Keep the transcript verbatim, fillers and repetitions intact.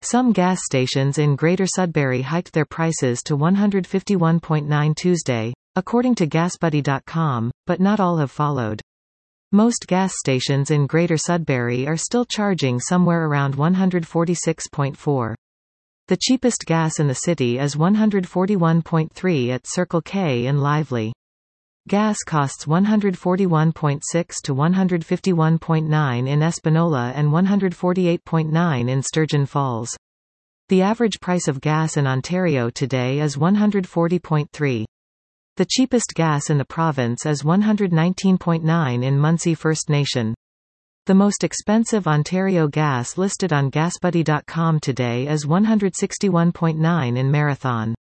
Some gas stations in Greater Sudbury hiked their prices to one hundred fifty-one point nine Tuesday, according to GasBuddy dot com, but not all have followed. Most gas stations in Greater Sudbury are still charging somewhere around one hundred forty-six point four. The cheapest gas in the city is one hundred forty-one point three at Circle K in Lively. Gas costs one hundred forty-one point six to one hundred fifty-one point nine in Espanola and one hundred forty-eight point nine in Sturgeon Falls. The average price of gas in Ontario today is one hundred forty point three. The cheapest gas in the province is one hundred nineteen point nine in Munsee First Nation. The most expensive Ontario gas listed on GasBuddy dot com today is one hundred sixty-one point nine in Marathon.